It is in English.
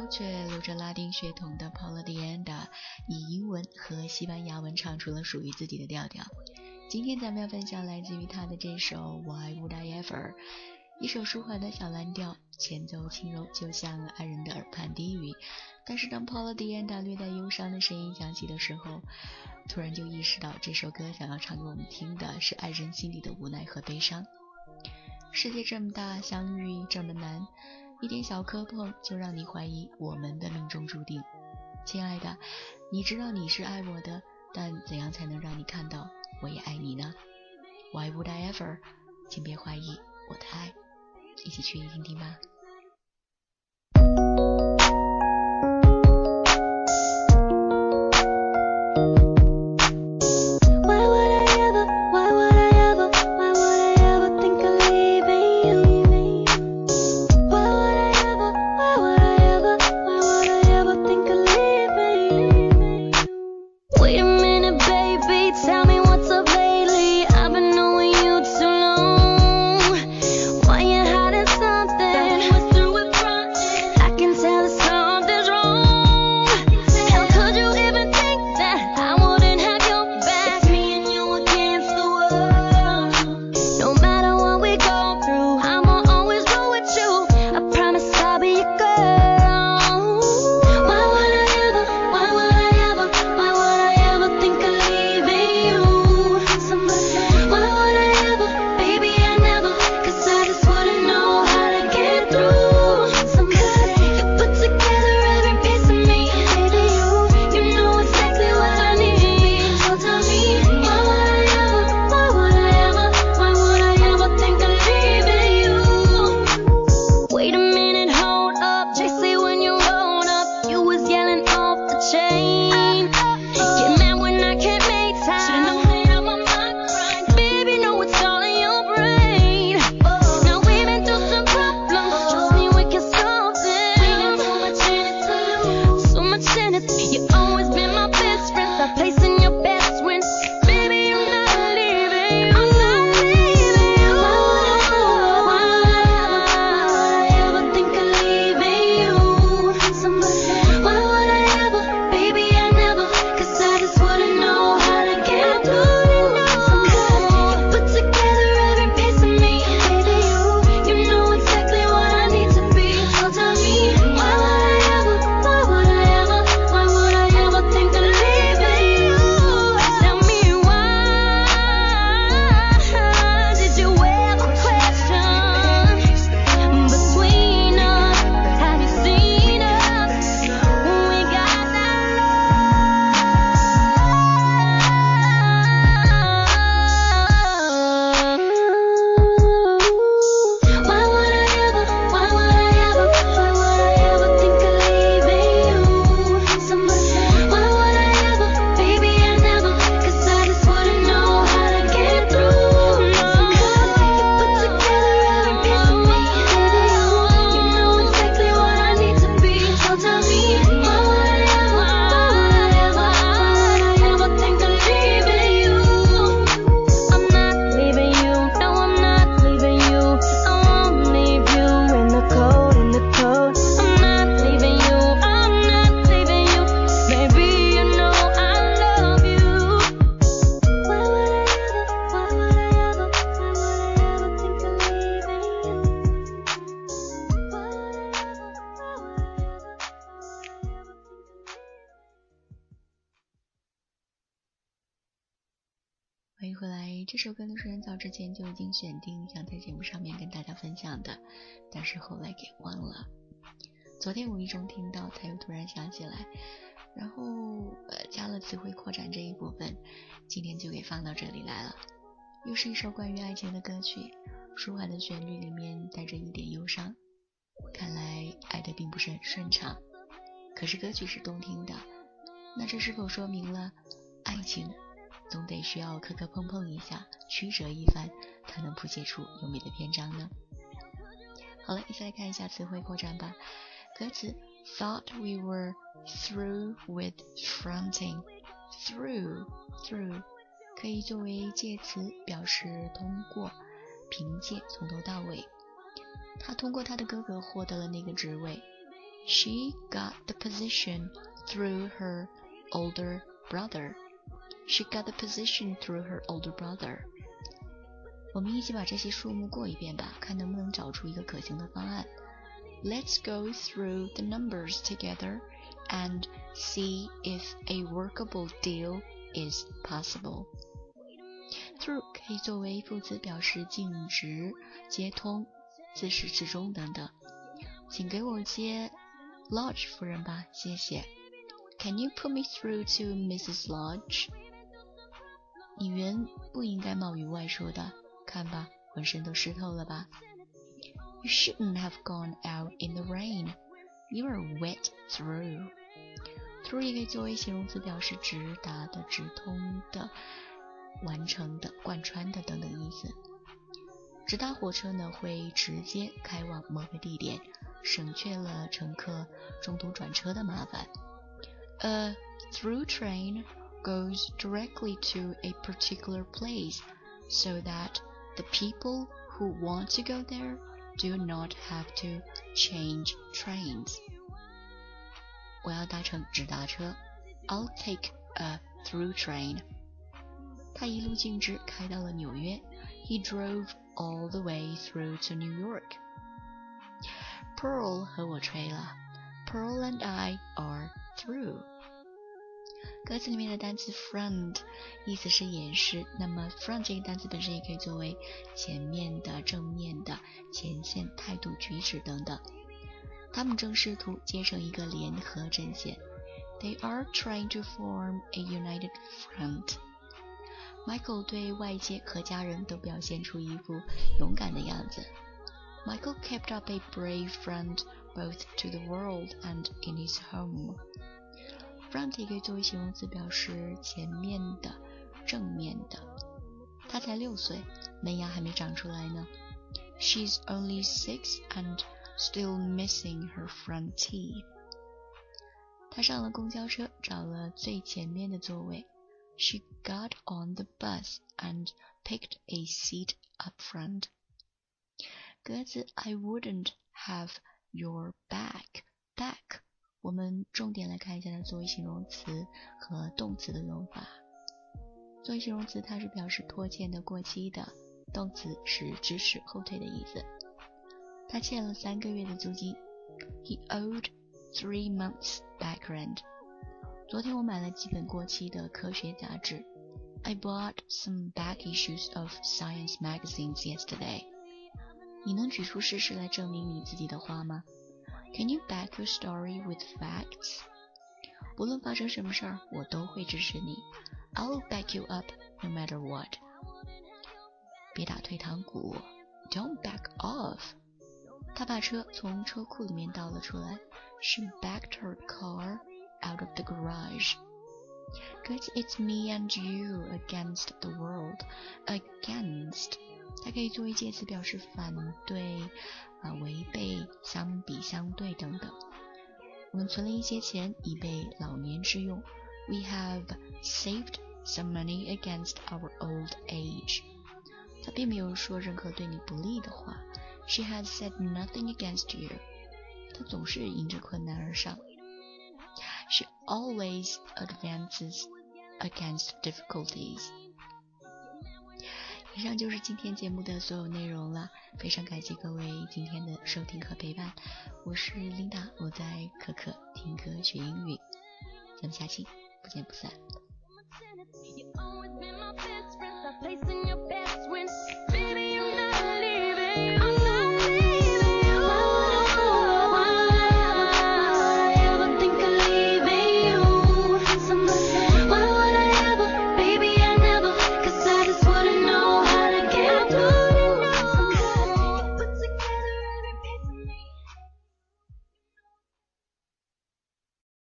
却流着拉丁血统的 Paula Dianda 以英文和西班牙文唱出了属于自己的调调。今天咱们要分享来自于他的这首 Why Would I Ever， 一首舒缓的小蓝调，前奏轻柔，就像爱人的耳畔低语。但是当 Paula Dianda 略带忧伤的声音响起的时候，突然就意识到这首歌想要唱给我们听的是爱人心里的无奈和悲伤。世界这么大，相遇这么难，一点小磕碰就让你怀疑我们的命中注定。亲爱的，你知道你是爱我的，但怎样才能让你看到我也爱你呢？ Why would I ever？ 请别怀疑我的爱，一起去听听吧。欢迎回来，这首歌呢是很早之前就已经选定想在节目上面跟大家分享的，但是后来给忘了。昨天无意中听到，才又突然想起来，然后加了词汇扩展这一部分，今天就给放到这里来了。又是一首关于爱情的歌曲，舒缓的旋律里面带着一点忧伤，看来爱的并不是很顺畅，可是歌曲是动听的，那这是否说明了爱情总得需要磕磕碰碰一下，曲折一番，才能谱写出优美的篇章呢？好了，一起来看一下词汇扩展吧。歌词 Thought we were through with fronting. Through 可以作为介词，表示通过，凭借，从头到尾。他通过他的哥哥获得了那个职位。 She got the position through her older brother. She got the position through her older brother. 我们一起把这些数目过一遍吧，看能不能找出一个可行的方案。Let's go through the numbers together and see if a workable deal is possible. Through 可以作为副词表示径直、接通、自始至终等等。请给我接 Lodge 夫人吧，谢谢。Can you put me through to Mrs. Lodge? 你原不应该冒雨外出的，看吧，浑身都湿透了吧。You shouldn't have gone out in the rain. You are wet through. Through 也可以作为形容词表示直达的、直通的、完成的、贯穿的等等意思。直达火车呢会直接开往某个地点，省却了乘客中途转车的麻烦。A through train goes directly to a particular place so that the people who want to go there do not have to change trains. 我要搭乘直达车。I'll take a through train. 他一路径直开到了纽约。He drove all the way through to New York. Pearl 和我吹了。Pearl and I are through. 歌词里面的单词 front 意思是掩饰，那么 front 这个单词本身也可以作为前面的、正面的、前线、态度、举止等等。他们正试图结成一个联合阵线。They are trying to form a united front. Michael 对外界和家人都表现出一副勇敢的样子。Michael kept up a brave front both to the world and in his home. Front 也可以作为形容词表示前面的、正面的。他才6岁，门牙还没长出来呢。She's only 6 and still missing her front teeth. 他上了公交车，找了最前面的座位。She got on the bus and picked a seat up front. 歌词 I wouldn't have your back. Back 我们重点来看一下它作为形容词和动词的用法。作为形容词，它是表示拖欠的、过期的；动词是支持、后退的意思。他欠了3个月的租金。He owed 3 months back rent. 昨天我买了几本过期的科学杂志。I bought some back issues of science magazines yesterday. 你能举出事实来证明你自己的话吗？ Can you back your story with facts? 不论发生什么事儿，我都会支持你。I'll back you up no matter what. 别打退堂鼓。Don't back off. 他把车从车库里面倒了出来。She backed her car out of the garage. 歌词 It's me and you against the world. Against 它可以作为介词表示反对、违背、相比、相对等等。我们存了一些钱以备老年之用。We have saved some money against our old age. 他并没有说任何对你不利的话。She has said nothing against you. 他总是迎着困难而上。She always advances against difficulties. 以上就是今天节目的所有内容了，非常感谢各位今天的收听和陪伴。我是琳达，我在可可听歌学英语，咱们下期不见不散。